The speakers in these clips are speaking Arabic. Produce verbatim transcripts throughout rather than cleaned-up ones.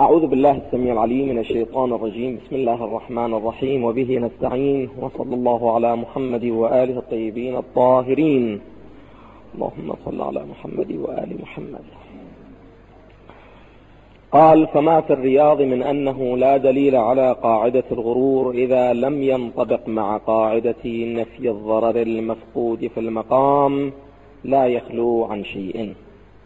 أعوذ بالله السميع العليم من الشيطان الرجيم. بسم الله الرحمن الرحيم، وبه نستعين، وصلى الله على محمد وآله الطيبين الطاهرين. اللهم صل على محمد وآل محمد. قال: فما في الرياض من أنه لا دليل على قاعدة الغرور إذا لم ينطبق مع قاعدة نفي الضرر المفقود في المقام لا يخلو عن شيء.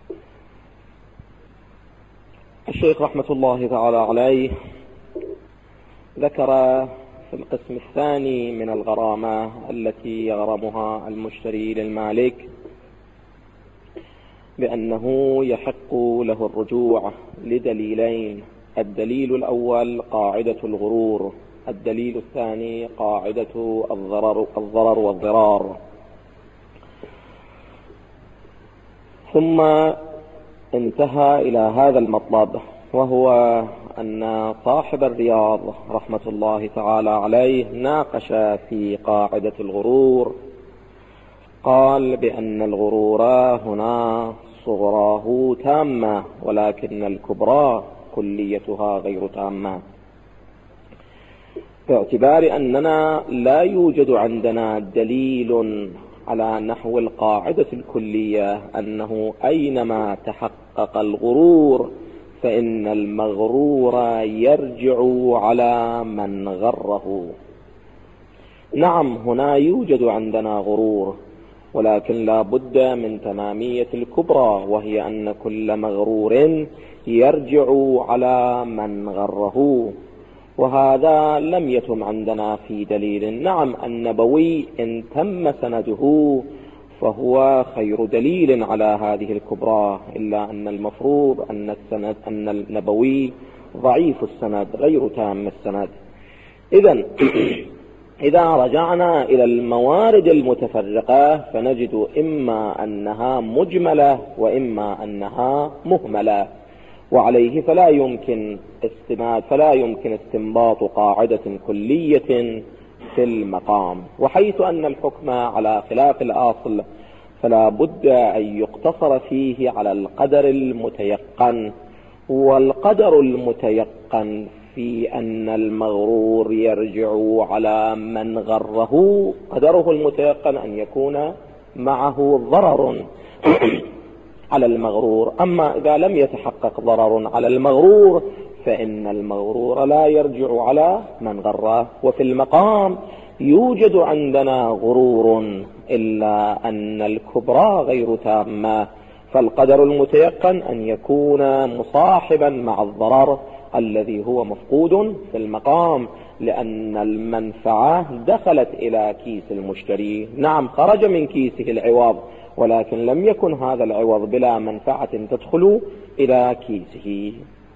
الشيخ رحمة الله تعالى عليه ذكر في القسم الثاني من الغرامة التي يغرمها المشتري للمالك بأنه يحق له الرجوع لدليلين: الدليل الأول قاعدة الغرور، الدليل الثاني قاعدة الضرر, الضرر والضرار. ثم انتهى إلى هذا المطلب، وهو أن صاحب الرياض رحمة الله تعالى عليه ناقش في قاعدة الغرور. قال بأن الغرور هنا صغراه تامة، ولكن الكبرى كليتها غير تامة، باعتبار أننا لا يوجد عندنا دليل على نحو القاعدة الكلية أنه أينما تحقق الغرور فإن المغرور يرجع على من غره. نعم، هنا يوجد عندنا غرور، ولكن لا بد من تمامية الكبرى، وهي أن كل مغرور يرجع على من غره، وهذا لم يتم عندنا في دليل. نعم، النبوي إن تم سنده فهو خير دليل على هذه الكبرى، إلا أن المفروض أن السند أن النبوي ضعيف السند غير تام السند. إذن إذا رجعنا إلى الموارد المتفرقة فنجد إما أنها مجملة وإما أنها مهملة، وعليه فلا يمكن استناد فلا يمكن استنباط قاعدة كلية في المقام. وحيث أن الحكم على خلاف الأصل فلا بد أن يقتصر فيه على القدر المتيقن، والقدر المتيقن في أن المغرور يرجع على من غره قدره المتيقن أن يكون معه ضرر على المغرور. أما إذا لم يتحقق ضرر على المغرور فإن المغرور لا يرجع على من غره. وفي المقام يوجد عندنا غرور، إلا أن الكبرى غير تامة، فالقدر المتيقن أن يكون مصاحبا مع الضرر الذي هو مفقود في المقام، لأن المنفعة دخلت إلى كيس المشتري. نعم، خرج من كيسه العوض، ولكن لم يكن هذا العوض بلا منفعة تدخل إلى كيسه.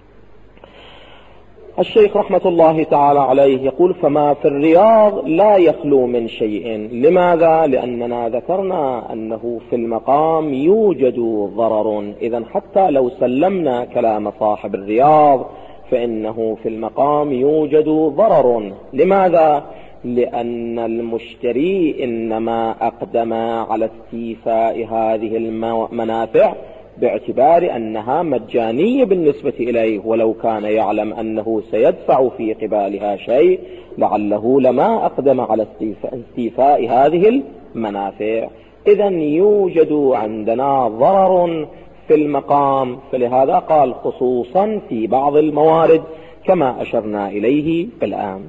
الشيخ رحمة الله تعالى عليه يقول: فما في الرياض لا يخلو من شيء. لماذا؟ لأننا ذكرنا أنه في المقام يوجد ضرر. إذن حتى لو سلمنا كلام صاحب الرياض فإنه في المقام يوجد ضرر. لماذا؟ لأن المشتري إنما أقدم على استيفاء هذه المنافع باعتبار أنها مجانية بالنسبة إليه، ولو كان يعلم أنه سيدفع في قبالها شيء لعله لما أقدم على استيفاء هذه المنافع. إذن يوجد عندنا ضرر في المقام، فلهذا قال خصوصا في بعض الموارد كما أشرنا إليه بالآن.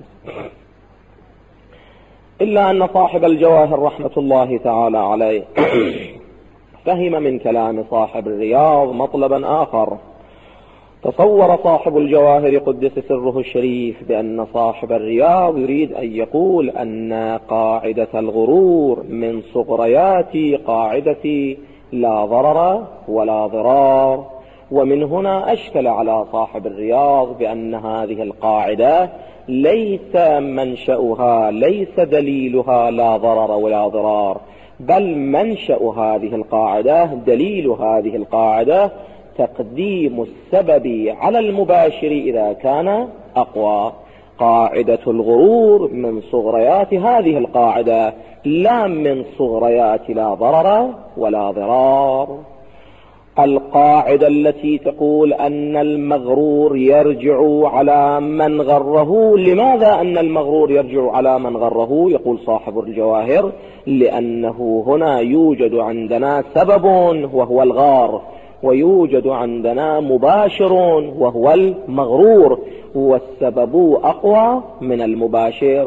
إلا أن صاحب الجواهر رحمة الله تعالى عليه فهم من كلام صاحب الرياض مطلبا آخر. تصور صاحب الجواهر قدس سره الشريف بأن صاحب الرياض يريد أن يقول أن قاعدة الغرور من صغريات قاعدة لا ضرر ولا ضرار، ومن هنا أشكل على صاحب الرياض بأن هذه القاعدة ليس منشأها ليس دليلها لا ضرر ولا ضرار، بل منشأ هذه القاعدة دليل هذه القاعدة تقديم السبب على المباشر إذا كان أقوى. قاعدة الغرور من صغريات هذه القاعدة، لا من صغريات لا ضرر ولا ضرار. القاعدة التي تقول أن المغرور يرجع على من غره. لماذا أن المغرور يرجع على من غره؟ يقول صاحب الجواهر: لأنه هنا يوجد عندنا سبب وهو الغار، ويوجد عندنا مباشر وهو المغرور، والسبب أقوى من المباشر،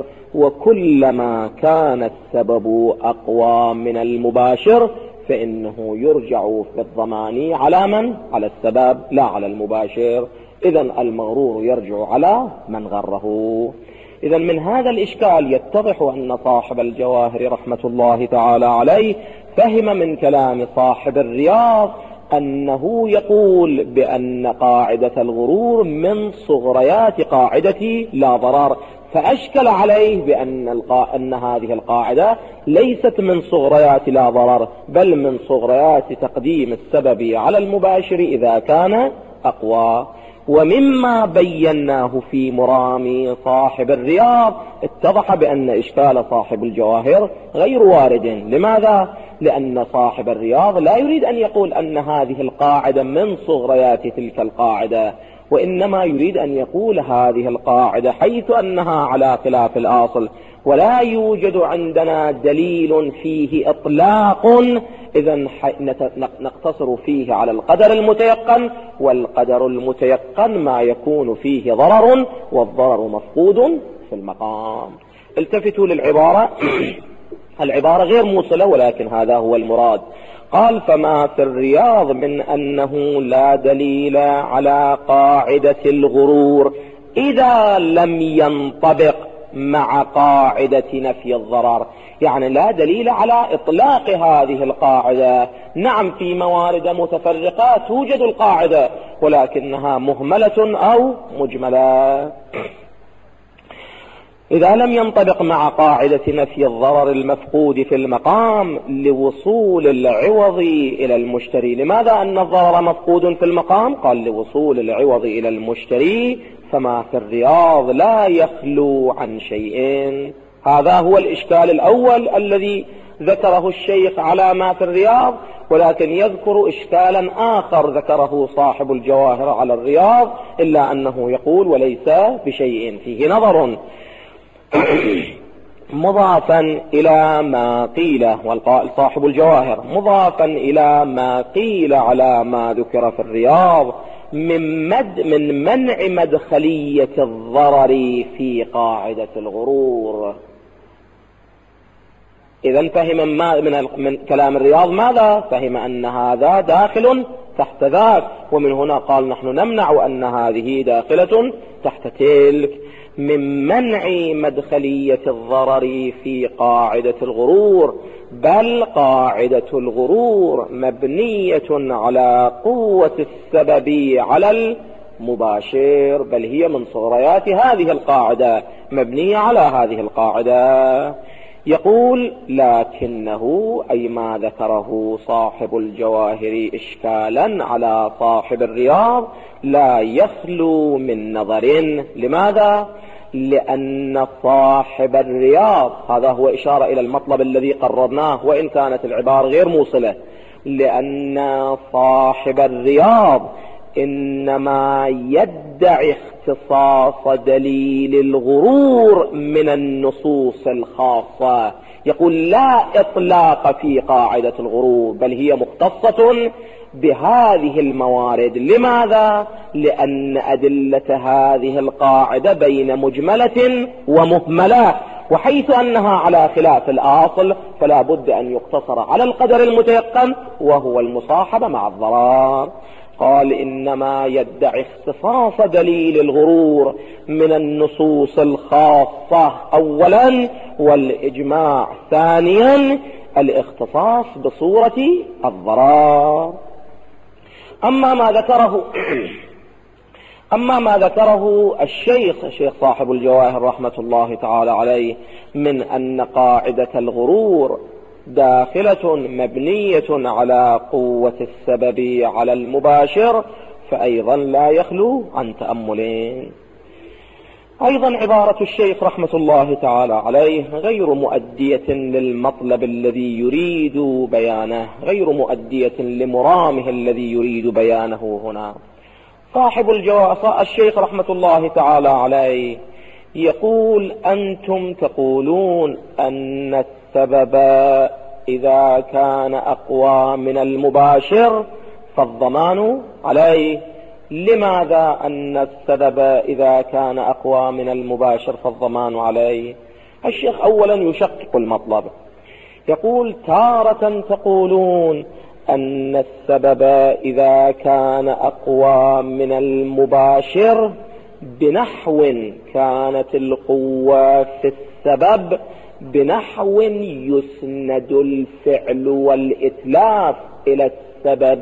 وكلما كان السبب أقوى من المباشر فإنه يرجع في الضمان على من؟ على السبب لا على المباشر. إذن المغرور يرجع على من غره. إذن من هذا الإشكال يتضح أن صاحب الجواهر رحمة الله تعالى عليه فهم من كلام صاحب الرياض أنه يقول بأن قاعدة الغرور من صغريات قاعدة لا ضرر، فأشكل عليه بأن القا... أن هذه القاعدة ليست من صغريات لا ضرر، بل من صغريات تقديم السبب على المباشر إذا كان أقوى. ومما بيناه في مرام صاحب الرياض اتضح بأن إشكال صاحب الجواهر غير وارد. لماذا؟ لأن صاحب الرياض لا يريد أن يقول أن هذه القاعدة من صغريات تلك القاعدة، وإنما يريد أن يقول هذه القاعدة حيث أنها على خلاف الأصل ولا يوجد عندنا دليل فيه إطلاق، إذن نقتصر فيه على القدر المتيقن، والقدر المتيقن ما يكون فيه ضرر، والضرر مفقود في المقام. التفتوا للعبارة، العبارة غير موصلة ولكن هذا هو المراد. قال: فما في الرياض من أنه لا دليل على قاعدة الغرور إذا لم ينطبق مع قاعدة نفي الضرر. يعني لا دليل على إطلاق هذه القاعدة. نعم في موارد متفرقة توجد القاعدة ولكنها مهملة أو مجملة. إذا لم ينطبق مع قاعدة نفي الضرر المفقود في المقام لوصول العوض إلى المشتري. لماذا أن الضرر مفقود في المقام؟ قال: لوصول العوض إلى المشتري. فما في الرياض لا يخلو عن شيئين. هذا هو الإشكال الأول الذي ذكره الشيخ على ما في الرياض، ولكن يذكر إشكالا آخر ذكره صاحب الجواهر على الرياض، إلا أنه يقول: وليس بشيء فيه نظر. مضافا إلى ما قيل، والقائل صاحب الجواهر، مضافا إلى ما قيل على ما ذكر في الرياض من, مد من منع مدخلية الضرر في قاعدة الغرور. إذن فهم ما من, من كلام الرياض ماذا؟ فهم أن هذا داخل تحت ذاك، ومن هنا قال: نحن نمنع أن هذه داخلة تحت تلك. من منع مدخلية الضرر في قاعدة الغرور، بل قاعدة الغرور مبنية على قوة السبب على المباشر، بل هي من صغريات هذه القاعدة، مبنية على هذه القاعدة. يقول: لكنه أي ما ذكره صاحب الجواهر إشكالا على صاحب الرياض لا يخلو من نظر. لماذا؟ لأن صاحب الرياض، هذا هو إشارة إلى المطلب الذي قررناه وإن كانت العبارة غير موصلة، لأن صاحب الرياض إنما يدعي اختصاص دليل الغرور من النصوص الخاصة. يقول: لا إطلاق في قاعدة الغرور، بل هي مختصة بهذه الموارد. لماذا؟ لأن أدلة هذه القاعدة بين مجملة ومهملة، وحيث أنها على خلاف الأصل فلا بد أن يقتصر على القدر المتيقن وهو المصاحبة مع الضرر. قال: إنما يدعي اختصاص دليل الغرور من النصوص الخاصة أولا، والإجماع ثانيا، الاختصاص بصورة الضرر. أما ما ذكره أما ما ذكره الشيخ الشيخ صاحب الجواهر رحمة الله تعالى عليه من أن قاعدة الغرور داخلة مبنية على قوة السبب على المباشر، فأيضا لا يخلو عن تأملين. أيضا عبارة الشيخ رحمة الله تعالى عليه غير مؤدية للمطلب الذي يريد بيانه، غير مؤدية لمرامه الذي يريد بيانه هنا. صاحب الجواب الشيخ رحمة الله تعالى عليه يقول: أنتم تقولون أن السبب إذا كان أقوى من المباشر فالضمان عليه. لماذا أن السبب إذا كان أقوى من المباشر فالضمان عليه؟ الشيخ أولا يشقق المطلب، يقول: تارة تقولون أن السبب إذا كان أقوى من المباشر بنحو كانت القوة في السبب بنحو يسند الفعل والإتلاف إلى السبب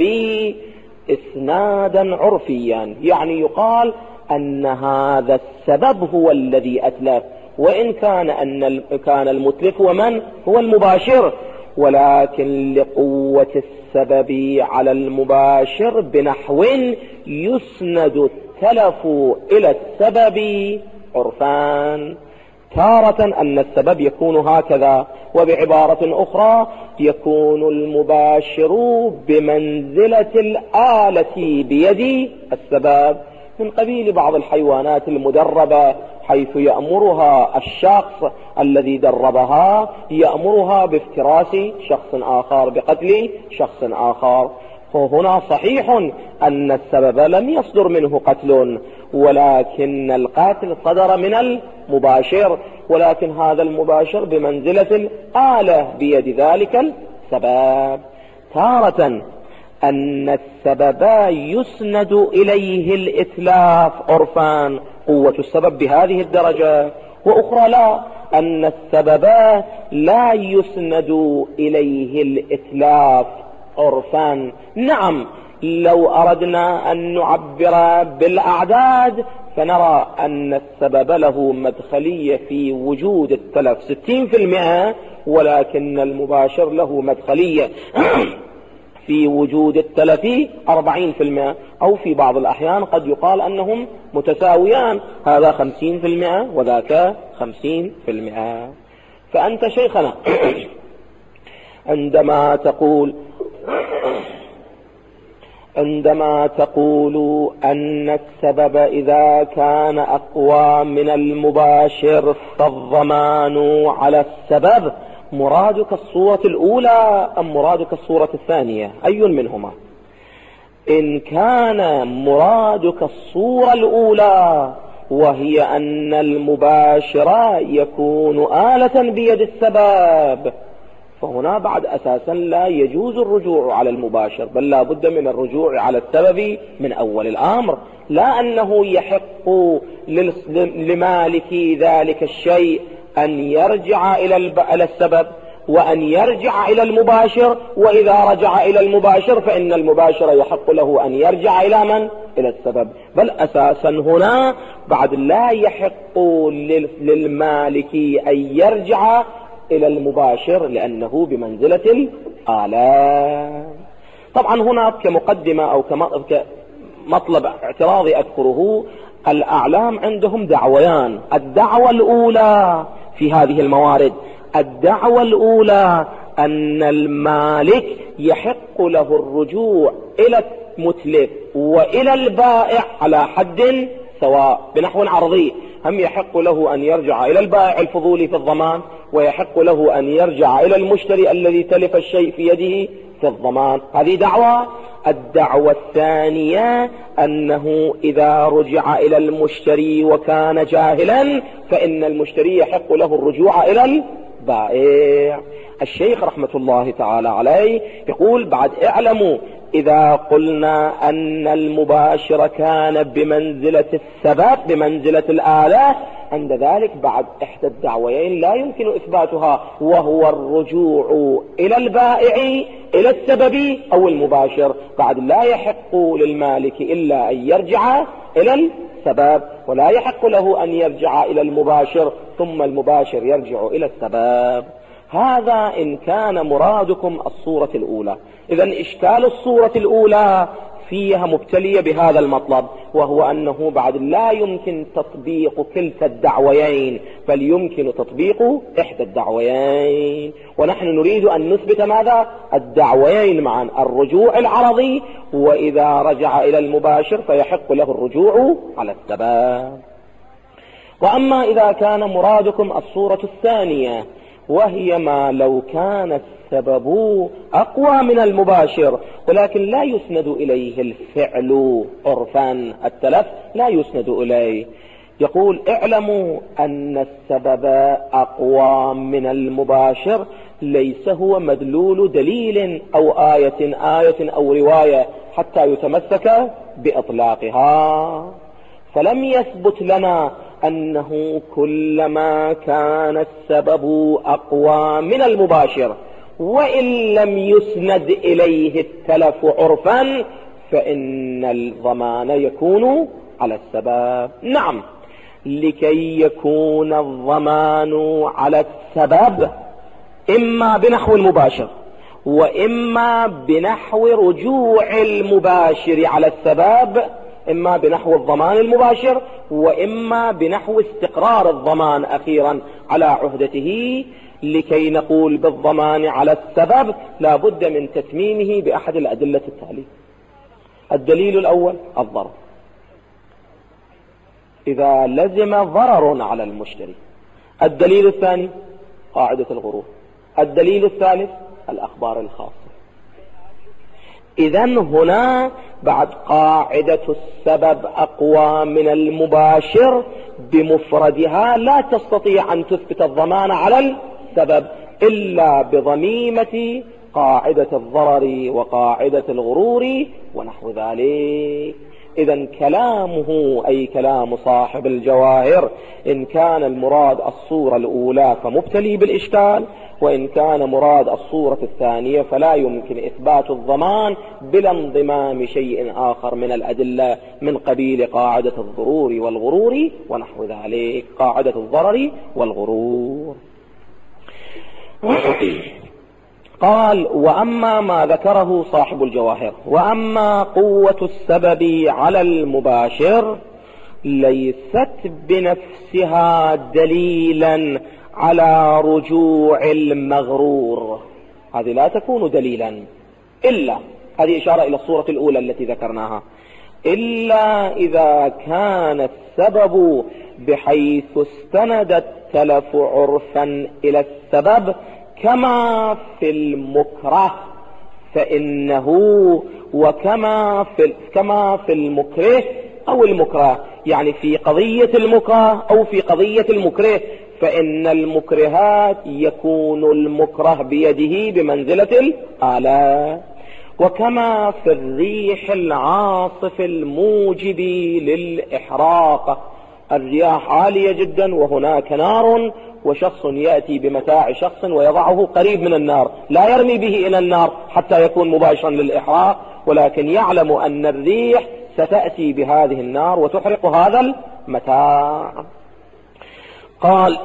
إسنادا عرفيا، يعني يقال أن هذا السبب هو الذي أتلف، وإن كان أن كان المتلف ومن هو المباشر، ولكن لقوة السبب على المباشر بنحو يسند التلف إلى السبب عرفان. تارة أن السبب يكون هكذا، وبعبارة أخرى يكون المباشر بمنزلة الآلة بيد السبب، من قبيل بعض الحيوانات المدربة حيث يأمرها الشخص الذي دربها يأمرها بافتراس شخص آخر، بقتل شخص آخر. فهنا صحيح أن السبب لم يصدر منه قتل، ولكن القاتل صدر من المباشر، ولكن هذا المباشر بمنزلة الآلة بيد ذلك السبب. تارة أن السبب يسند إليه الإتلاف عرفان، قوة السبب بهذه الدرجة، وأخرى لا، أن السبب لا يسند إليه الإتلاف عرفان. نعم، لو أردنا أن نعبر بالأعداد فنرى أن السبب له مدخلية في وجود التلف ستين في المئة، ولكن المباشر له مدخلية في وجود التلف أربعين في المئة، أو في بعض الأحيان قد يقال أنهم متساويان، هذا خمسين في المئة وذاك خمسين في المئة. فأنت شيخنا عندما تقول عندما تقول أن السبب إذا كان أقوى من المباشر فالضمان على السبب، مرادك الصورة الأولى أم مرادك الصورة الثانية؟ أي منهما؟ إن كان مرادك الصورة الأولى وهي أن المباشر يكون آلة بيد السبب، فهنا بعد أساسا لا يجوز الرجوع على المباشر، بل لا بد من الرجوع على السبب من أول الأمر، لا أنه يحق لمالك ذلك الشيء أن يرجع إلى السبب وأن يرجع إلى المباشر، وإذا رجع إلى المباشر فإن المباشر يحق له أن يرجع إلى من؟ إلى السبب. بل أساسا هنا بعد لا يحق للمالك أن يرجع إلى المباشر لأنه بمنزلة الآلة. طبعا هنا كمقدمة أو كمطلب اعتراضي أذكره، الأعلام عندهم دعويان. الدعوة الأولى في هذه الموارد، الدعوة الأولى أن المالك يحق له الرجوع إلى المتلف وإلى البائع على حد سواء بنحو عرضي، هم يحق له أن يرجع إلى البائع الفضولي في الضمان، ويحق له أن يرجع إلى المشتري الذي تلف الشيء في يده في الضمان. هذه دعوة. الدعوة الثانية أنه إذا رجع إلى المشتري وكان جاهلا فإن المشتري يحق له الرجوع إلى البائع. الشيخ رحمة الله تعالى عليه يقول بعد: اعلموا إذا قلنا أن المباشر كان بمنزلة السبب بمنزلة الآلة، عند ذلك بعد إحدى الدعويين لا يمكن إثباتها، وهو الرجوع إلى البائع إلى السبب أو المباشر. بعد لا يحق للمالك إلا أن يرجع إلى السبب، ولا يحق له أن يرجع إلى المباشر ثم المباشر يرجع إلى السبب. هذا إن كان مرادكم الصورة الأولى. إذن إشكال الصورة الأولى فيها مبتلية بهذا المطلب، وهو أنه بعد لا يمكن تطبيق كلتا الدعويين، بل يمكن تطبيق إحدى الدعويين. ونحن نريد أن نثبت ماذا؟ الدعويين معا، الرجوع العرضي، وإذا رجع إلى المباشر فيحق له الرجوع على السبب. وأما إذا كان مرادكم الصورة الثانية، وهي ما لو كان السبب أقوى من المباشر ولكن لا يسند إليه الفعل عرفا، التلف لا يسند إليه، يقول اعلموا أن السبب أقوى من المباشر ليس هو مدلول دليل أو آية آية أو رواية حتى يتمسك بإطلاقها. فلم يثبت لنا أنه كلما كان السبب أقوى من المباشر وإن لم يسند إليه التلف عرفا فإن الضمان يكون على السبب. نعم، لكي يكون الضمان على السبب إما بنحو المباشر وإما بنحو رجوع المباشر على السبب، إما بنحو الضمان المباشر وإما بنحو استقرار الضمان أخيرا على عهدته. لكي نقول بالضمان على السبب لا بد من تتميمه بأحد الأدلة التالية. الدليل الأول الضرر، إذا لزم ضرر على المشتري. الدليل الثاني قاعدة الغرور. الدليل الثالث الأخبار الخاصة. إذن هنا بعد قاعدة السبب أقوى من المباشر بمفردها لا تستطيع أن تثبت الضمان على السبب إلا بضميمة قاعدة الضرر وقاعدة الغرور ونحو ذلك. إذن كلامه أي كلام صاحب الجواهر إن كان المراد الصورة الأولى فمبتلي بالإشكال، وإن كان مراد الصورة الثانية فلا يمكن إثبات الضمان بلا انضمام شيء آخر من الأدلة من قبيل قاعدة الضرور والغرور ونحو ذلك، قاعدة الضرر والغرور. قال وأما ما ذكره صاحب الجواهر، وأما قوة السبب على المباشر ليست بنفسها دليلا على رجوع المغرور، هذه لا تكون دليلا إلا، هذه إشارة إلى الصورة الأولى التي ذكرناها، إلا إذا كان السبب بحيث استند التلف عرفا إلى السبب كما في المكره فإنه، وكما في كما في المكره أو المكره، يعني في قضية المكره أو في قضية المكره، فإن المكرهات يكون المكره بيده بمنزلة الآلة. وكما في الريح العاصف الموجب للإحراق، الرياح عالية جدا وهناك نار وشخص يأتي بمتاع شخص ويضعه قريب من النار، لا يرمي به إلى النار حتى يكون مباشرا للإحراق، ولكن يعلم أن الريح ستأتي بهذه النار وتحرق هذا المتاع. قال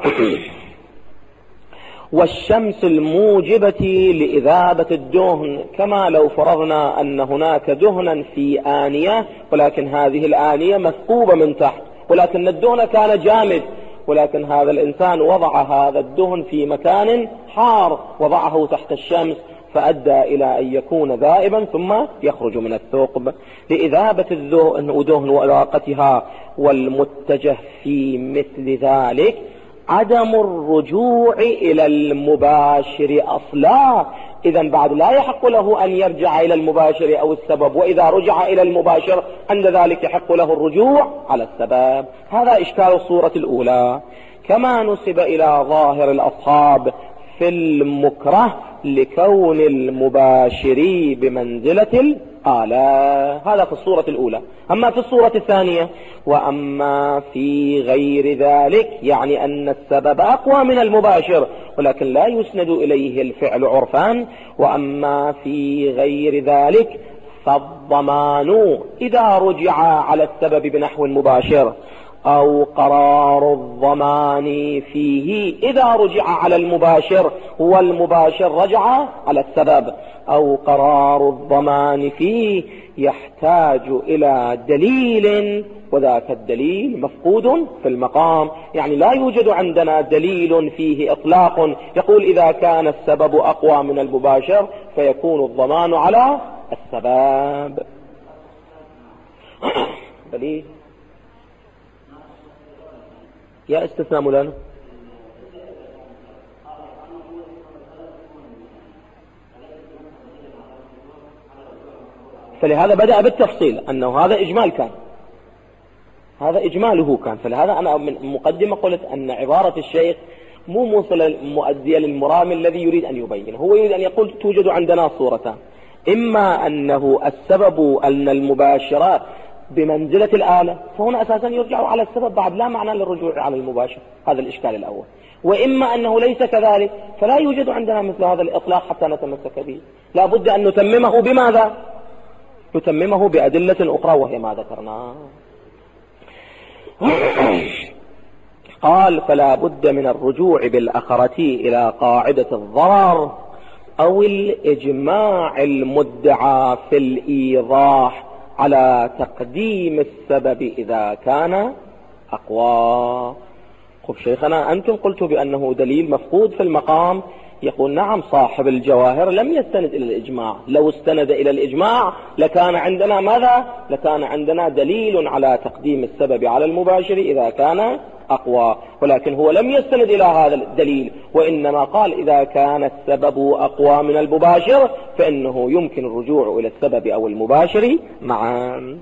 والشمس الموجبة لإذابة الدهن، كما لو فرضنا أن هناك دهنا في آنية ولكن هذه الآنية مثقوبة من تحت، ولكن الدهن كان جامد، ولكن هذا الإنسان وضع هذا الدهن في مكان حار، وضعه تحت الشمس فأدى إلى أن يكون ذائبا ثم يخرج من الثقب لإذابة الدهن ودهن وإراقتها. والمتجه في مثل ذلك عدم الرجوع إلى المباشر أصلا، إذن بعد لا يحق له أن يرجع إلى المباشر أو السبب، وإذا رجع إلى المباشر عند ذلك يحق له الرجوع على السبب. هذا إشكال الصورة الأولى. كما نسب إلى ظاهر الأصحاب في المكره لكون المباشر بمنزلة الآلة، هذا في الصورة الأولى. أما في الصورة الثانية وأما في غير ذلك، يعني أن السبب أقوى من المباشر ولكن لا يسند إليه الفعل عرفان. وأما في غير ذلك فالضمان إذا رجع على السبب بنحو المباشر أو قرار الضمان فيه إذا رجع على المباشر والمباشر رجع على السبب، أو قرار الضمان فيه يحتاج إلى دليل وذاك الدليل مفقود في المقام. يعني لا يوجد عندنا دليل فيه إطلاق يقول إذا كان السبب أقوى من المباشر فيكون الضمان على السبب. بلي يا استثناء مولانا. فلهذا بدأ بالتفصيل أنه هذا إجمال كان، هذا إجماله كان. فلهذا أنا من مقدمة قلت أن عبارة الشيخ مو موصلة مؤدية للمرام الذي يريد أن يبينه. هو يريد أن يقول توجد عندنا صورتان، إما أنه السبب أن المباشرات بمنزلة الآلة فهنا أساسا يرجع على السبب بعد لا معنى للرجوع على المباشر، هذا الإشكال الأول. وإما أنه ليس كذلك فلا يوجد عندنا مثل هذا الإطلاق حتى نتمسك به، لا بد أن نتممه بماذا؟ نتممه بأدلة أخرى وهي ما ذكرناه. قال فلا بد من الرجوع بالأخرة إلى قاعدة الضرر أو الإجماع المدعى في الإيضاح على تقديم السبب إذا كان أقوى. خب شيخنا أنتم قلتوا بأنه دليل مفقود في المقام. يقول نعم، صاحب الجواهر لم يستند إلى الإجماع، لو استند إلى الإجماع لكان عندنا ماذا؟ لكان عندنا دليل على تقديم السبب على المباشر إذا كان أقوى، ولكن هو لم يستند إلى هذا الدليل، وإنما قال إذا كان السبب أقوى من المباشر فإنه يمكن الرجوع إلى السبب أو المباشر معا.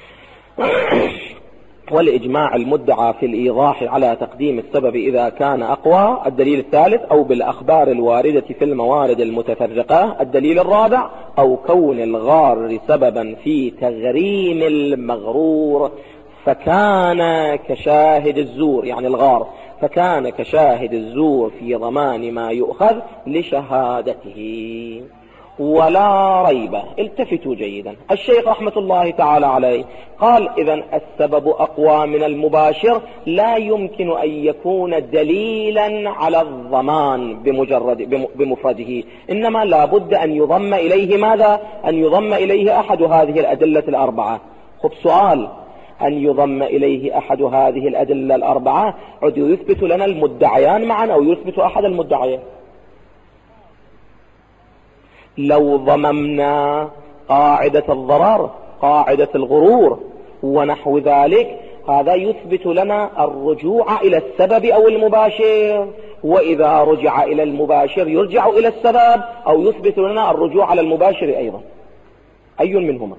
والإجماع المدعى في الإيضاح على تقديم السبب إذا كان أقوى. الدليل الثالث أو بالأخبار الواردة في الموارد المتفرقة. الدليل الرابع أو كون الغار سببا في تغريم المغرور فكان كشاهد الزور، يعني الغار فكان كشاهد الزور في ضمان ما يؤخذ لشهادته. ولا ريب، التفتوا جيدا، الشيخ رحمة الله تعالى عليه قال إذن السبب أقوى من المباشر لا يمكن أن يكون دليلا على الضمان بمجرد بمفرده، إنما لا بد أن يضم إليه ماذا؟ أن يضم إليه أحد هذه الأدلة الأربعة. خب سؤال، أن يضم إليه أحد هذه الأدلة الأربعة عد يثبت لنا المدعيان معا أو يثبت أحد المدعيين. لو ضممنا قاعدة الضرر، قاعدة الغرور ونحو ذلك، هذا يثبت لنا الرجوع إلى السبب أو المباشر، وإذا رجع إلى المباشر يرجع إلى السبب، أو يثبت لنا الرجوع على المباشر أيضا. أي منهما؟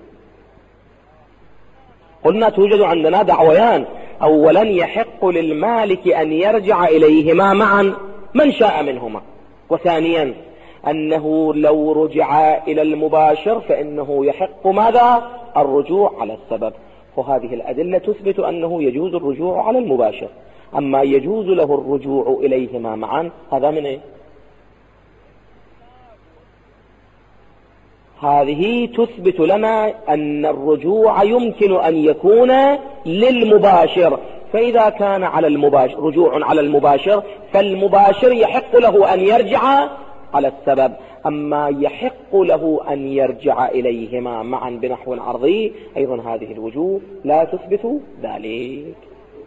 قلنا توجد عندنا دعويان، أولا يحق للمالك أن يرجع إليهما معا من شاء منهما، وثانيا أنه لو رجع إلى المباشر فإنه يحق ماذا؟ الرجوع على السبب. وهذه الأدلة تثبت أنه يجوز الرجوع على المباشر، أما يجوز له الرجوع إليهما معا هذا من إيه؟ هذه تثبت لنا أن الرجوع يمكن أن يكون للمباشر، فإذا كان على المباشر رجوع على المباشر فالمباشر يحق له أن يرجع على السبب، أما يحق له أن يرجع إليهما معا بنحو عرضي أيضا هذه الوجوه لا تثبت ذلك.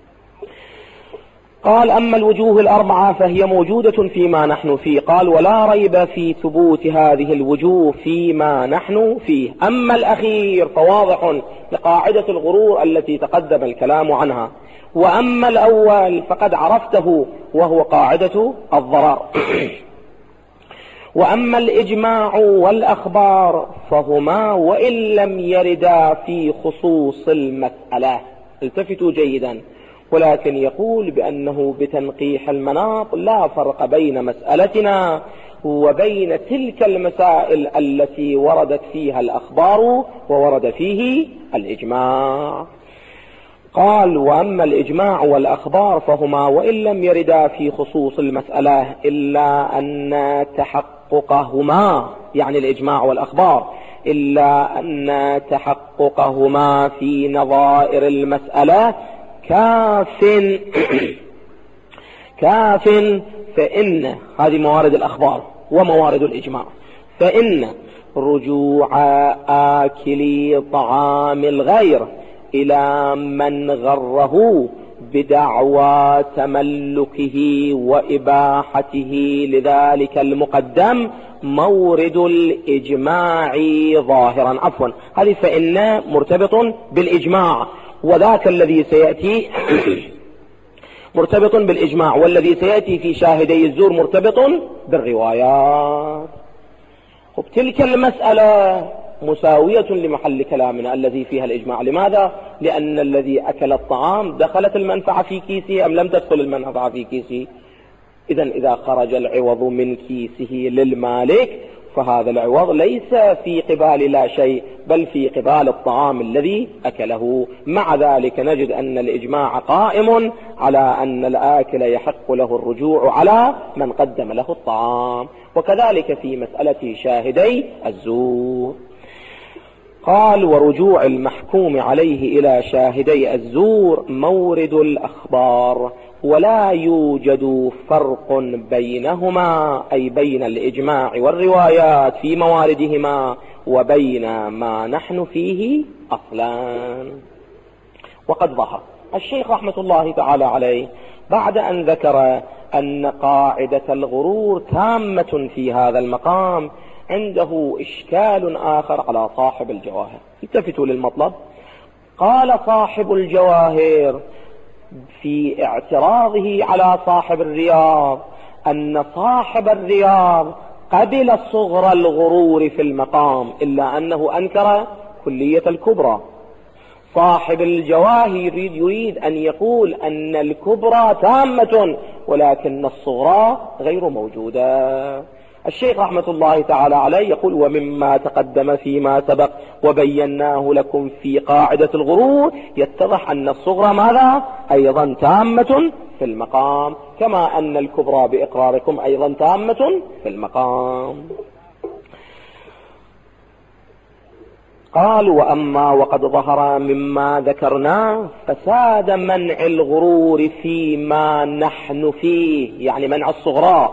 قال أما الوجوه الأربعة فهي موجودة فيما نحن فيه. قال ولا ريب في ثبوت هذه الوجوه فيما نحن فيه. أما الأخير فواضح لقاعدة الغرور التي تقدم الكلام عنها، وأما الأول فقد عرفته وهو قاعدة الضرر. وأما الإجماع والأخبار فهما وإن لم يردا في خصوص المسألة، التفتوا جيدا، ولكن يقول بأنه بتنقيح المناط لا فرق بين مسألتنا وبين تلك المسائل التي وردت فيها الأخبار وورد فيه الإجماع. قال وأما الإجماع والأخبار فهما وإن لم يردا في خصوص المسألة إلا أن تحققهما، يعني الإجماع والأخبار، إلا أن تحققهما في نظائر المسألة كاف كاف فإن هذه موارد الأخبار وموارد الإجماع، فإن رجوع آكلي طعام الغير إلى من غره بدعوى تملكه وإباحته لذلك المقدم مورد الإجماع ظاهرا. عفوا، هذه فإن مرتبط بالإجماع، وذاك الذي سيأتي مرتبط بالإجماع، والذي سيأتي في شاهدي الزور مرتبط بالروايات. وبتلك المسألة مساوية لمحل كلامنا الذي فيها الإجماع. لماذا؟ لأن الذي أكل الطعام دخلت المنفعة في كيسه أم لم تدخل المنفعة في كيسه؟ إذن إذا خرج العوض من كيسه للمالك فهذا العوض ليس في قبال لا شيء، بل في قبال الطعام الذي أكله. مع ذلك نجد أن الإجماع قائم على أن الآكل يحق له الرجوع على من قدم له الطعام. وكذلك في مسألة شاهدي الزور. قال: ورجوع المحكوم عليه إلى شاهدي الزور مورد الأخبار، ولا يوجد فرق بينهما، أي بين الإجماع والروايات في مواردهما وبين ما نحن فيه أصلا. وقد ظهر الشيخ رحمة الله تعالى عليه بعد أن ذكر أن قاعدة الغرور تامة في هذا المقام عنده إشكال آخر على صاحب الجواهر. التفتوا للمطلب. قال صاحب الجواهر في اعتراضه على صاحب الرياض أن صاحب الرياض قبل صغر الغرور في المقام، إلا أنه أنكر كلية الكبرى. صاحب الجواهر يريد, يريد أن يقول أن الكبرى تامة ولكن الصغرى غير موجودة. الشيخ رحمة الله تعالى عليه يقول: ومما تقدم فيما سبق وبيناه لكم في قاعدة الغرور يتضح أن الصغرى ماذا؟ أيضا تامة في المقام، كما أن الكبرى بإقراركم أيضا تامة في المقام. قال: وأما وقد ظهر مما ذكرناه فساد منع الغرور فيما نحن فيه، يعني منع الصغرى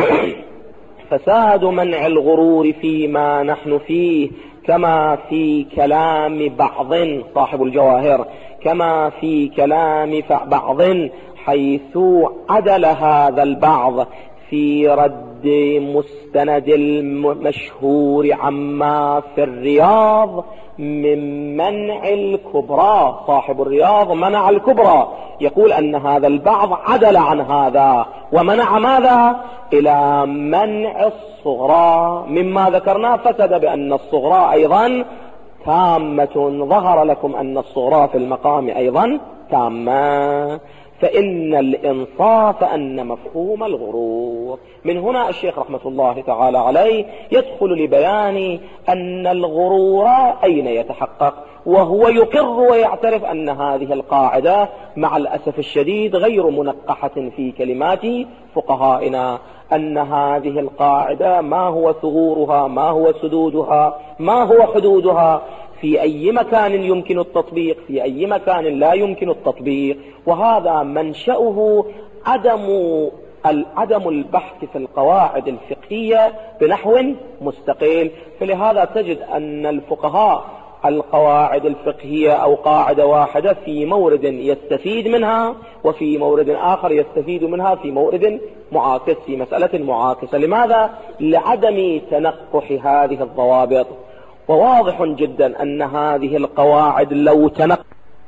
فساد منع الغرور فيما نحن فيه كما في كلام بعض، صاحب الجواهر، كما في كلام بعض، حيث عدل هذا البعض في رد مستند المشهور عما في الرياض من منع الكبرى. صاحب الرياض منع الكبرى، يقول أن هذا البعض عدل عن هذا ومنع ماذا؟ إلى منع الصغرى. مما ذكرناه فسد بأن الصغرى أيضا تامة. ظهر لكم أن الصغرى في المقام أيضا تامة. فإن الإنصاف أن مفهوم الغرور. من هنا الشيخ رحمة الله تعالى عليه يدخل لبيان أن الغرور أين يتحقق، وهو يقر ويعترف أن هذه القاعدة مع الأسف الشديد غير منقحة في كلمات فقهائنا، أن هذه القاعدة ما هو ثغورها، ما هو سدودها، ما هو حدودها، في أي مكان يمكن التطبيق، في أي مكان لا يمكن التطبيق. وهذا منشأه عدم عدم البحث في القواعد الفقهية بنحو مستقل. فلهذا تجد أن الفقهاء القواعد الفقهية أو قاعدة واحدة في مورد يستفيد منها، وفي مورد آخر يستفيد منها في مورد معاكس، في مسألة معاكسة. لماذا؟ لعدم تنقح هذه الضوابط. وواضح جدا أن هذه القواعد لو تنقحت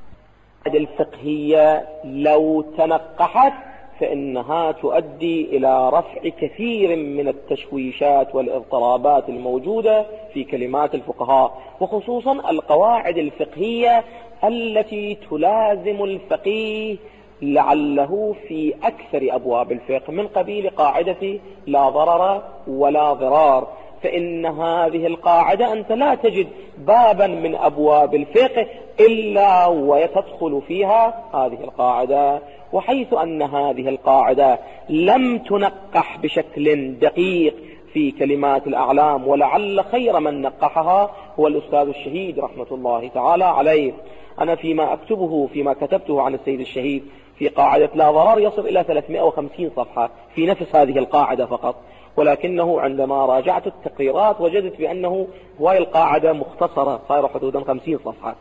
الفقهية لو تنقحت فإنها تؤدي إلى رفع كثير من التشويشات والاضطرابات الموجودة في كلمات الفقهاء، وخصوصا القواعد الفقهية التي تلازم الفقيه لعله في أكثر أبواب الفقه، من قبيل قاعدة لا ضرر ولا ضرار. فإن هذه القاعدة أنت لا تجد بابا من أبواب الفقه إلا ويتدخل فيها هذه القاعدة. وحيث أن هذه القاعدة لم تنقح بشكل دقيق في كلمات الأعلام، ولعل خير من نقحها هو الأستاذ الشهيد رحمة الله تعالى عليه. أنا فيما أكتبه فيما كتبته عن السيد الشهيد في قاعدة لا ضرر يصل إلى ثلاثمائة وخمسين صفحة في نفس هذه القاعدة فقط، ولكنه عندما راجعت التقريرات وجدت بأنه هواي القاعدة مختصرة صار حدودا خمسين صفحة.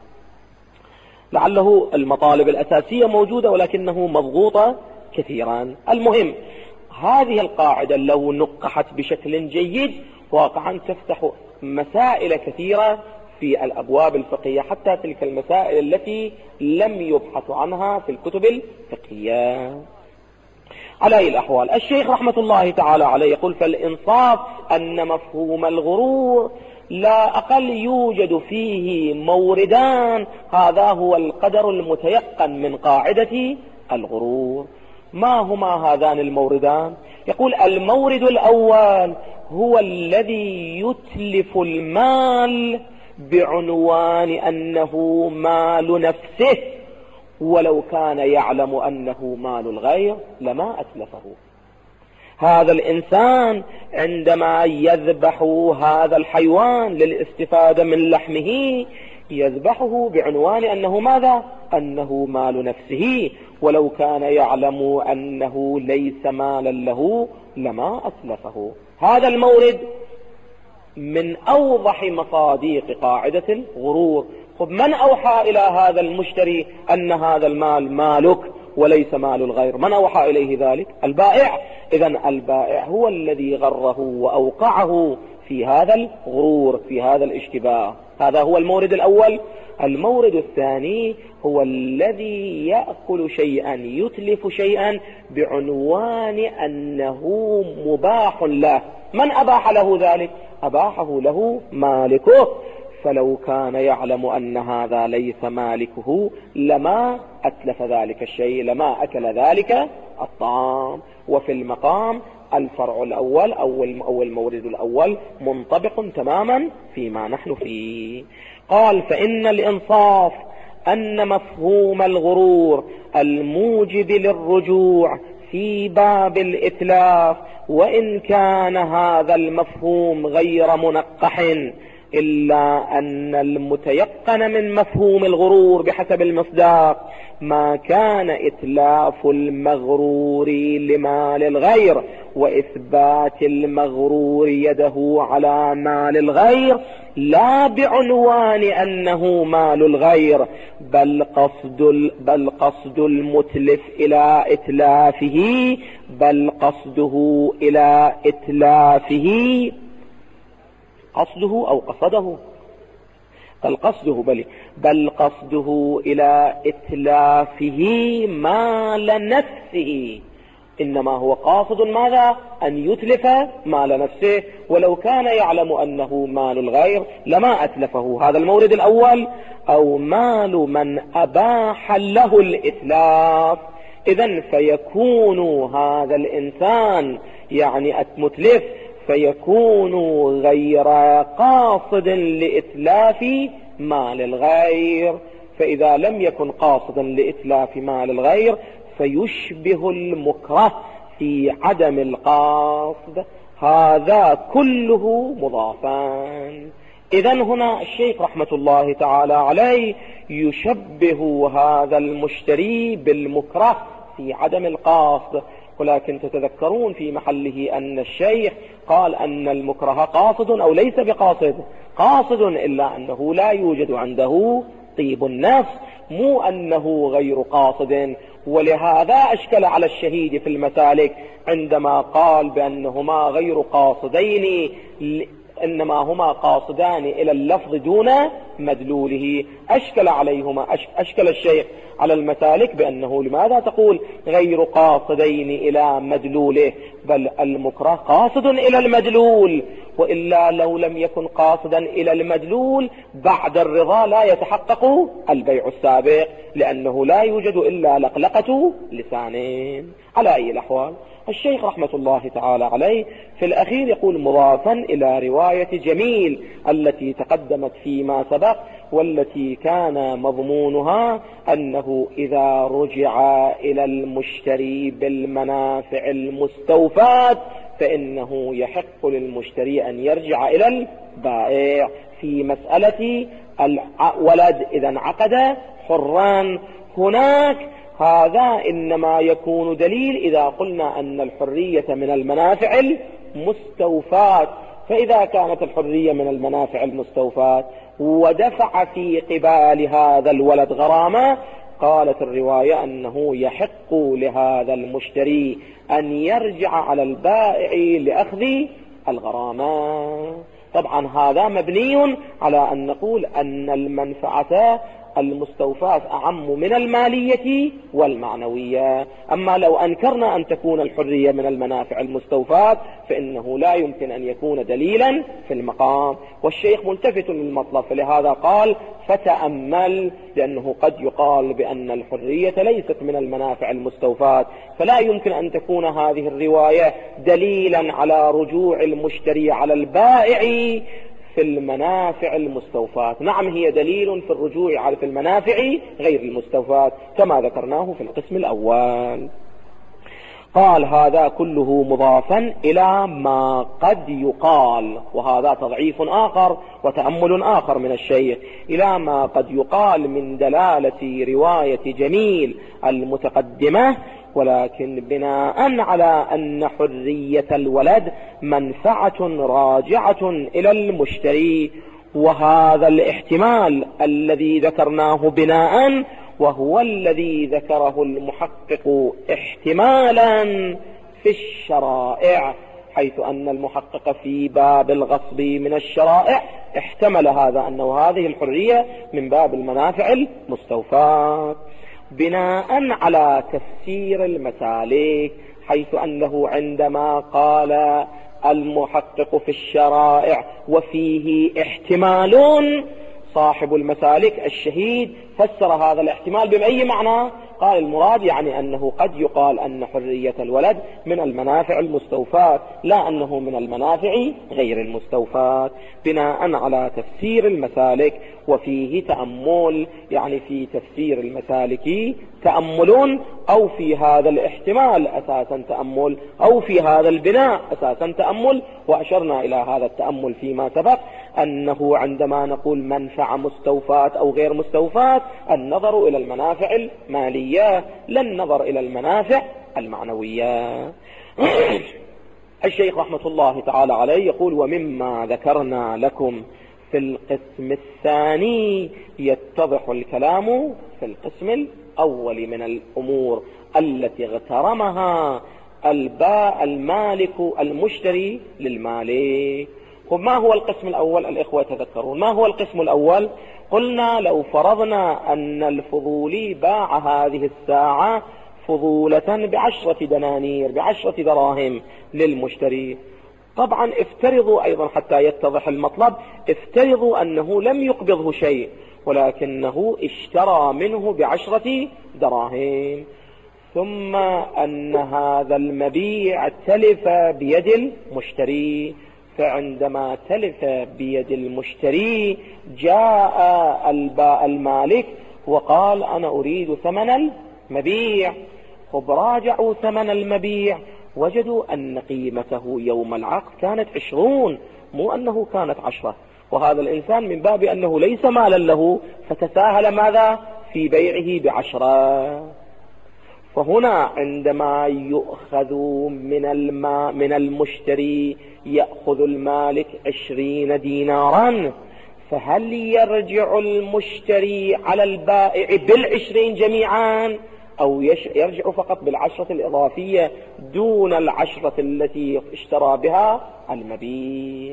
لعله المطالب الأساسية موجودة ولكنه مضغوطة كثيرا. المهم هذه القاعدة لو نقحت بشكل جيد واقعا تفتح مسائل كثيرة في الأبواب الفقهية، حتى تلك المسائل التي لم يبحث عنها في الكتب الفقهية. على أي الأحوال الشيخ رحمة الله تعالى عليه يقول: فالإنصاف أن مفهوم الغرور لا أقل يوجد فيه موردان، هذا هو القدر المتيقن من قاعدة الغرور. ما هما هذان الموردان؟ يقول: المورد الأول هو الذي يتلف المال بعنوان أنه مال نفسه، ولو كان يعلم أنه مال الغير لما أتلفه. هذا الإنسان عندما يذبح هذا الحيوان للاستفادة من لحمه يذبحه بعنوان أنه ماذا؟ أنه مال نفسه، ولو كان يعلم أنه ليس مالا له لما أتلفه. هذا المورد من أوضح مصاديق قاعدة الغرور. خب من أوحى إلى هذا المشتري أن هذا المال مالك وليس مال الغير؟ من أوحى إليه ذلك؟ البائع. إذن البائع هو الذي غره وأوقعه في هذا الغرور، في هذا الاشتباه. هذا هو المورد الأول. المورد الثاني هو الذي يأكل شيئا يتلف شيئا بعنوان أنه مباح له. من أباح له ذلك؟ أباحه له مالكه، فلو كان يعلم أن هذا ليس مالكه لما أتلف ذلك الشيء، لما أكل ذلك الطعام. وفي المقام الفرع الأول أو المورد الأول منطبق تماما فيما نحن فيه. قال: فإن الإنصاف أن مفهوم الغرور الموجب للرجوع في باب الإتلاف، وإن كان هذا المفهوم غير منقح، إلا أن المتيقن من مفهوم الغرور بحسب المصداق ما كان إتلاف المغرور لمال الغير وإثبات المغرور يده على مال الغير، لا بعنوان أنه مال الغير، بل قصد بل قصد المتلف إلى إتلافه بل قصده إلى إتلافه قصده أو قصده بل قصده بل, بل قصده إلى إتلافه مال نفسه. إنما هو قاصد ماذا؟ أن يتلف مال نفسه، ولو كان يعلم أنه مال الغير لما أتلفه. هذا المورد الأول. أو مال من أباح له الإتلاف. إذن فيكون هذا الإنسان يعني المتلف فيكون غير قاصد لإتلاف مال الغير، فإذا لم يكن قاصدا لإتلاف مال الغير فيشبه المكره في عدم القاصد. هذا كله مضافان. إذن هنا الشيخ رحمة الله تعالى عليه يشبه هذا المشتري بالمكره في عدم القاصد. ولكن تتذكرون في محله أن الشيخ قال أن المكره قاصد أو ليس بقاصد. قاصد إلا أنه لا يوجد عنده طيب النفس، مو أنه غير قاصد. ولهذا أشكل على الشهيد في المسالك عندما قال بأنهما غير قاصدين، إنما هما قاصدان إلى اللفظ دون مدلوله. أشكل عليهما أشكل الشيخ على المسالك بأنه لماذا تقول غير قاصدين إلى مدلوله؟ بل المكره قاصد إلى المدلول، وإلا لو لم يكن قاصدا إلى المدلول بعد الرضا لا يتحقق البيع السابق، لأنه لا يوجد إلا لقلقة لسانين. على أي الأحوال الشيخ رحمة الله تعالى عليه في الأخير يقول مضافا إلى رواية جميل التي تقدمت فيما سبق، والتي كان مضمونها أنه إذا رجع إلى المشتري بالمنافع المستوفاة فإنه يحق للمشتري أن يرجع إلى البائع في مسألة الولد إذا انعقد حران. هناك هذا إنما يكون دليل إذا قلنا أن الحرية من المنافع المستوفاة. فإذا كانت الحرية من المنافع المستوفاة ودفع في قبال هذا الولد غرامة، قالت الرواية أنه يحق لهذا المشتري أن يرجع على البائع لأخذ الغرامة. طبعا هذا مبني على أن نقول أن المنفعة المستوفاة أعم من المالية والمعنوية. أما لو أنكرنا أن تكون الحرية من المنافع المستوفاة فإنه لا يمكن أن يكون دليلا في المقام. والشيخ ملتفت للمطلب، فلهذا قال فتأمل، لأنه قد يقال بأن الحرية ليست من المنافع المستوفاة، فلا يمكن أن تكون هذه الرواية دليلا على رجوع المشتري على البائع في المنافع المستوفاة. نعم هي دليل في الرجوع على في المنافع غير المستوفاة كما ذكرناه في القسم الأول. قال هذا كله مضافا إلى ما قد يقال، وهذا تضعيف آخر وتأمل آخر من الشيخ، إلى ما قد يقال من دلالة رواية جميل المتقدمة، ولكن بناء على أن حرية الولد منفعة راجعة إلى المشتري. وهذا الاحتمال الذي ذكرناه بناء وهو الذي ذكره المحقق احتمالا في الشرائع، حيث أن المحقق في باب الغصب من الشرائع احتمل هذا، أنه هذه الحرية من باب المنافع المستوفاة، بناء على تفسير المسالك، حيث أنه عندما قال المحقق في الشرائع وفيه احتمال، صاحب المسالك الشهيد فسر هذا الاحتمال بأي معنى؟ قال المراد يعني أنه قد يقال أن حرية الولد من المنافع المستوفاة، لا أنه من المنافع غير المستوفاة، بناء على تفسير المسالك وفيه تأمل، يعني في تفسير المسالك تأمل، أو في هذا الاحتمال أساسا تأمل، أو في هذا البناء أساسا تأمل. وأشرنا إلى هذا التأمل فيما سبق، أنه عندما نقول منفعة مستوفاة أو غير مستوفاة النظر إلى المنافع المالية لا النظر إلى المنافع المعنوية. الشيخ رحمة الله تعالى عليه يقول ومما ذكرنا لكم في القسم الثاني يتضح الكلام في القسم الأول من الأمور التي اغترمها الباء المالك المشتري للمالك. وما هو القسم الأول؟ الإخوة تذكرون ما هو القسم الأول؟ قلنا لو فرضنا أن الفضولي باع هذه الساعة فضولة بعشرة دنانير بعشرة دراهم للمشتري، طبعا افترضوا أيضا حتى يتضح المطلب، افترضوا أنه لم يقبضه شيء ولكنه اشترى منه بعشرة دراهم، ثم أن هذا المبيع تلف بيد المشتري، فعندما تلف بيد المشتري جاء الباء المالك وقال أنا أريد ثمن المبيع، وبراجعوا ثمن المبيع وجدوا أن قيمته يوم العقد كانت عشرون مو أنه كانت عشرة، وهذا الإنسان من باب أنه ليس مالا له فتساهل ماذا في بيعه بعشرة. فهنا عندما يؤخذ من الماء من المشتري يأخذ المالك عشرين دينارا، فهل يرجع المشتري على البائع بالعشرين جميعا أو يرجع فقط بالعشرة الإضافية دون العشرة التي اشترى بها المبيع؟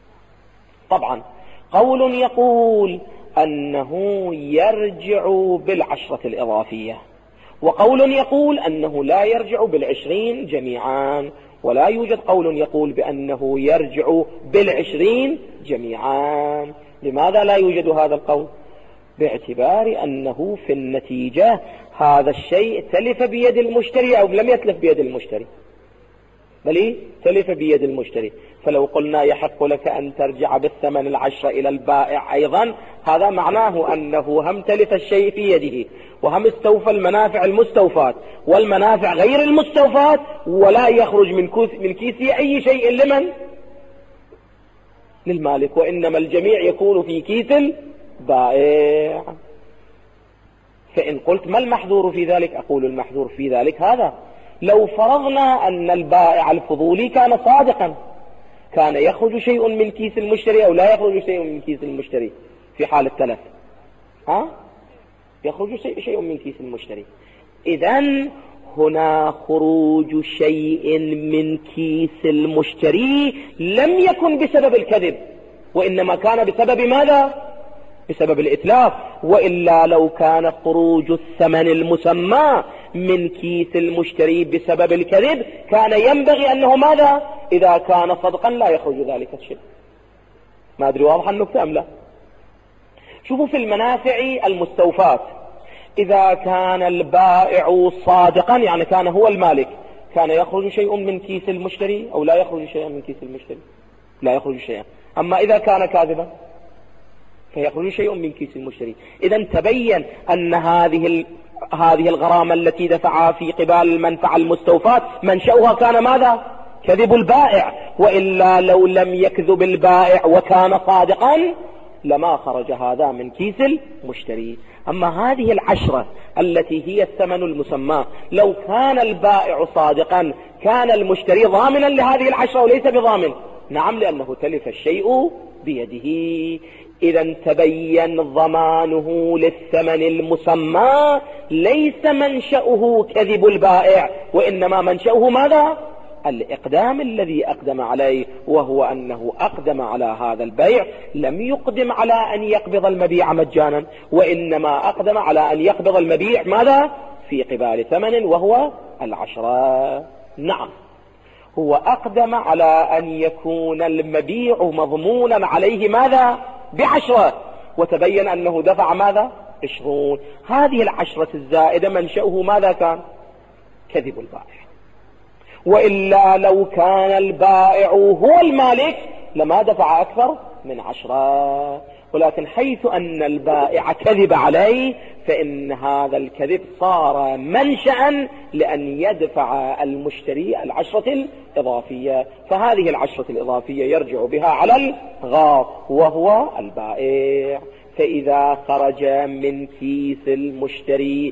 طبعا قول يقول أنه يرجع بالعشرة الإضافية، وقول يقول أنه لا يرجع بالعشرين جميعا، ولا يوجد قول يقول بأنه يرجع بالعشرين جميعا. لماذا لا يوجد هذا القول؟ باعتبار أنه في النتيجة هذا الشيء تلف بيد المشتري أو لم يتلف بيد المشتري. بل تلف بيد المشتري. فلو قلنا يحق لك أن ترجع بالثمن العشرة إلى البائع أيضا، هذا معناه أنه هم تلف الشيء في يده، وهم استوفى المنافع المستوفات والمنافع غير المستوفات، ولا يخرج من كيسه أي شيء لمن؟ للمالك، وإنما الجميع يكون في كيس البائع. فإن قلت ما المحظور في ذلك؟ أقول المحظور في ذلك هذا: لو فرضنا أن البائع الفضولي كان صادقا، كان يخرج شيء من كيس المشتري أو لا يخرج شيء من كيس المشتري في حال التلف؟ ها؟ يخرج شيء من كيس المشتري. إذن هنا خروج شيء من كيس المشتري لم يكن بسبب الكذب، وإنما كان بسبب ماذا؟ بسبب الإتلاف. وإلا لو كان خروج الثمن المسمى من كيس المشتري بسبب الكذب، كان ينبغي أنه ماذا؟ إذا كان صدقا لا يخرج ذلك الشيء. ما أدري واضح النكتة أم لا؟ شوفوا في المنافع المستوفات، إذا كان البائع صادقا يعني كان هو المالك، كان يخرج شيء من كيس المشتري أو لا يخرج شيء من كيس المشتري؟ لا يخرج شيئا. أما إذا كان كاذبا فيخرج شيء من كيس المشتري. إذا تبين أن هذه هذه الغرامة التي دفعها في قبال المنفعة المستوفات منشأها كان ماذا؟ كذب البائع. وإلا لو لم يكذب البائع وكان صادقا لما خرج هذا من كيس المشتري. أما هذه العشرة التي هي الثمن المسمى، لو كان البائع صادقا كان المشتري ضامنا لهذه العشرة وليس بضامن. نعم، لأنه تلف الشيء بيده. إذا تبين ضمانه للثمن المسمى ليس منشأه كذب البائع، وإنما منشأه ماذا؟ الإقدام الذي أقدم عليه، وهو أنه أقدم على هذا البيع، لم يقدم على أن يقبض المبيع مجانا، وإنما أقدم على أن يقبض المبيع ماذا؟ في قبال ثمن وهو العشرة. نعم، هو أقدم على أن يكون المبيع مضمونا عليه ماذا؟ بعشرة، وتبين أنه دفع ماذا؟ عشرون. هذه العشرة الزائدة منشأه ماذا كان؟ كذب البائع. وإلا لو كان البائع هو المالك لما دفع أكثر من عشرة، ولكن حيث أن البائع كذب عليه فإن هذا الكذب صار منشأ لأن يدفع المشتري العشرة الإضافية، فهذه العشرة الإضافية يرجع بها على الغاص وهو البائع. فإذا خرج من كيس المشتري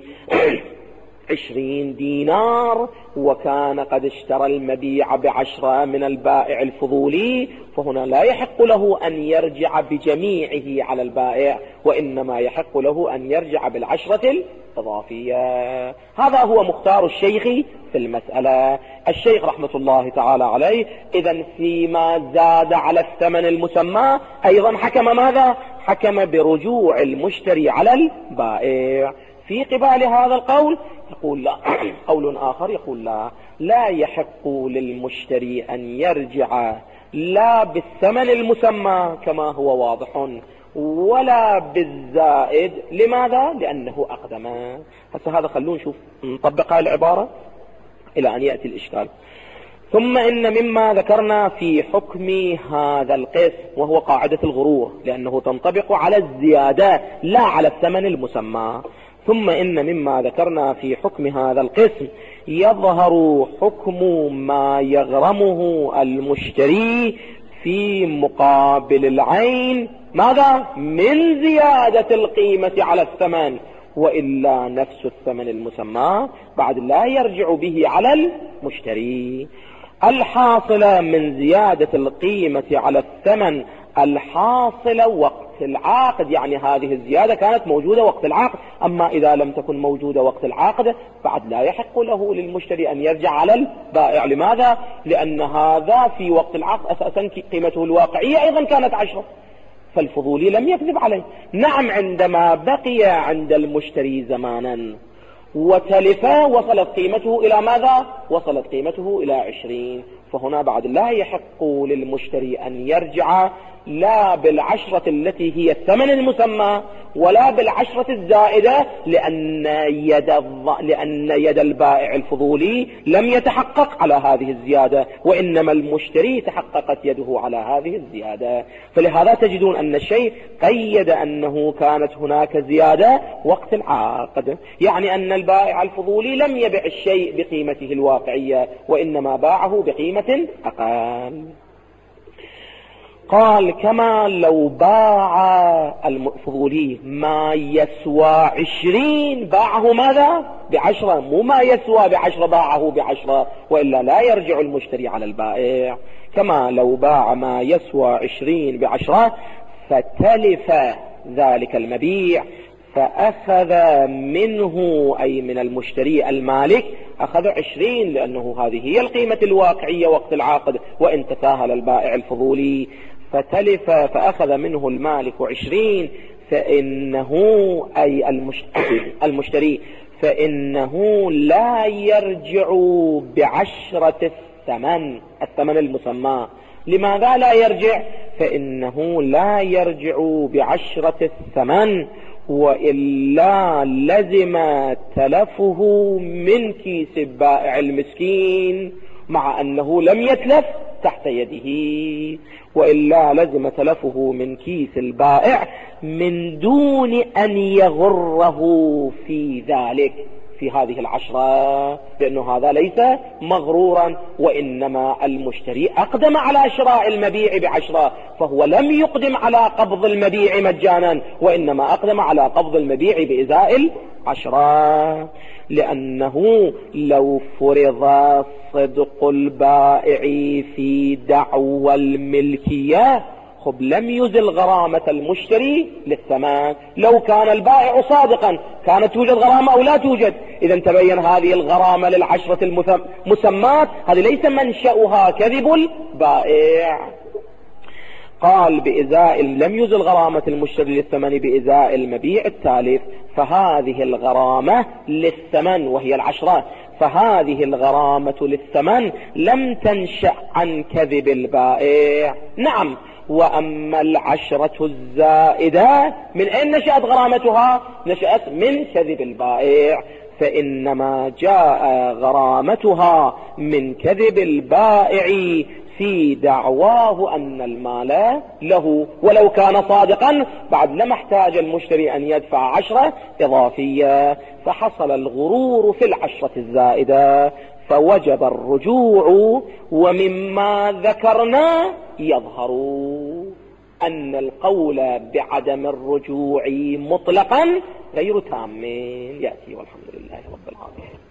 عشرين دينار وكان قد اشترى المبيع بعشرة من البائع الفضولي، فهنا لا يحق له أن يرجع بجميعه على البائع، وإنما يحق له أن يرجع بالعشرة الإضافية. هذا هو مختار الشيخ في المسألة. الشيخ رحمة الله تعالى عليه إذن فيما زاد على الثمن المسمى أيضا حكم ماذا؟ حكم برجوع المشتري على البائع. في قبال هذا القول يقول لا، قول آخر يقول لا، لا يحق للمشتري أن يرجع لا بالثمن المسمى كما هو واضح ولا بالزائد. لماذا؟ لأنه أقدم. هسه هذا خلونا نشوف نطبق هذه العبارة إلى أن يأتي الإشكال. ثم إن مما ذكرنا في حكم هذا القسم، وهو قاعدة الغرور، لأنه تنطبق على الزيادة لا على الثمن المسمى. ثم إن مما ذكرنا في حكم هذا القسم يظهر حكم ما يغرمه المشتري في مقابل العين ماذا؟ من زيادة القيمة على الثمن، وإلا نفس الثمن المسمى بعد لا يرجع به على المشتري. الحاصل من زيادة القيمة على الثمن الحاصل وقت العقد، يعني هذه الزيادة كانت موجودة وقت العقد. أما إذا لم تكن موجودة وقت العقد بعد لا يحق له للمشتري أن يرجع على البائع. لماذا؟ لأن هذا في وقت العقد أساسا قيمته الواقعية أيضا كانت عشرة، فالفضولي لم يكذب عليه. نعم، عندما بقي عند المشتري زمانا وتلف وصلت قيمته إلى ماذا؟ وصلت قيمته إلى عشرين، فهنا بعد لا يحق للمشتري أن يرجع لا بالعشرة التي هي الثمن المسمى ولا بالعشرة الزائدة، لأن يد, لأن يد البائع الفضولي لم يتحقق على هذه الزيادة، وإنما المشتري تحققت يده على هذه الزيادة. فلهذا تجدون أن الشيء قيد أنه كانت هناك زيادة وقت العقد، يعني أن البائع الفضولي لم يبع الشيء بقيمته الواقعية وإنما باعه بقيمة أقل. قال كما لو باع الفضولي ما يسوى عشرين باعه ماذا؟ بعشرة، مو ما يسوى بعشرة باعه بعشرة، وإلا لا يرجع المشتري على البائع. كما لو باع ما يسوى عشرين بعشرة فتلف ذلك المبيع فأخذ منه أي من المشتري المالك أخذ عشرين، لأنه هذه هي القيمة الواقعية وقت العقد وإن تساهل البائع الفضولي. فتلف فأخذ منه المالك عشرين فإنه أي المشتري فإنه لا يرجع بعشرة الثمن الثمن المسمى. لماذا لا يرجع؟ فإنه لا يرجع بعشرة الثمن، وإلا لزم تلفه من كيس البائع المسكين، مع أنه لم يتلف تحت يده، وإلا لزم تلفه من كيس البائع من دون أن يغره في ذلك في هذه العشرة، لأنه هذا ليس مغرورا، وإنما المشتري أقدم على شراء المبيع بعشرة، فهو لم يقدم على قبض المبيع مجانا، وإنما أقدم على قبض المبيع بإزاء العشرة. لأنه لو فرض صدق البائع في دعوى الملكية خب لم يزل غرامة المشتري للثمن. لو كان البائع صادقا كانت توجد غرامة أو لا توجد، إذا تبين هذه الغرامة للعشرة المسمات هذه ليس منشأها كذب البائع. قال بإزاء لم يزل غرامة المشتري للثمن بإزاء المبيع التالف، فهذه الغرامة للثمن وهي العشرة، فهذه الغرامة للثمن لم تنشأ عن كذب البائع. نعم، وأما العشرة الزائدة من أين نشأت غرامتها؟ نشأت من كذب البائع، فإنما جاء غرامتها من كذب البائع في دعواه أن المال له، ولو كان صادقا بعد لما احتاج المشتري أن يدفع عشرة إضافية، فحصل الغرور في العشرة الزائدة فوجب الرجوع. ومما ذكرنا يظهر أن القول بعدم الرجوع مطلقا غير تام. يأتي والحمد لله رب العالمين.